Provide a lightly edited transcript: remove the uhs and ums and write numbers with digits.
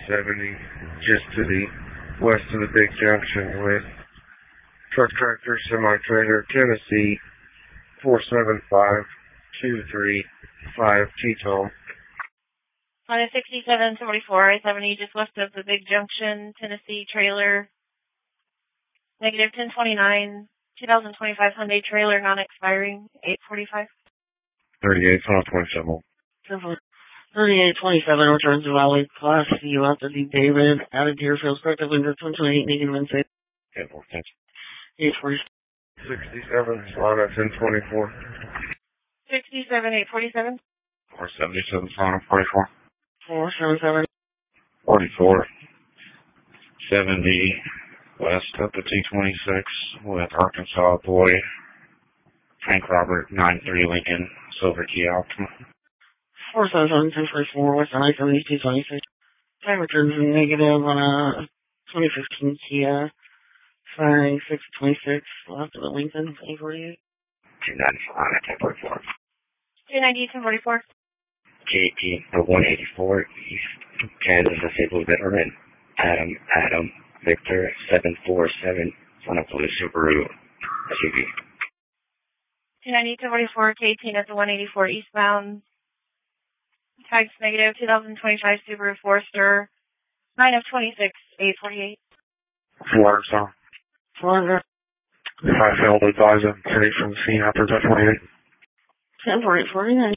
470, just to the west of the big junction with truck tractor semi-trailer Tennessee 475235 T-Tone. On a 6744, I-70 just west of the big junction, Tennessee trailer, negative 1029, 2025 Hyundai trailer, non-expiring, 845. 3827. 3827 returns to Valley Class. See you after the David. Added Deerfield, corrective window 28, negative and safe. Okay, well, thanks. 840. 67, Solana 1024. 67, 847. 477, Solana 44. 477. 44. 70, west up to T26 with Arkansas Boy, Frank Robert 93 Lincoln, Silver Kia Optima. 477, 1044, west on I-70, T26. Time returns negative on a 2015 Kia. Firing 626, left of the Lincoln, 848. 290, Solana 1044. 290, 1044. JP 184 East, Kansas disabled veteran, Adam, Victor 747, son of Blue Subaru SUV. 290, 1044, K18 at the 184 eastbound. Tags negative, 2025 Subaru Forester, 9 of 26, 848. Florida song. 400. If I failed to advise him, take from the scene after that 28. 10 for 849.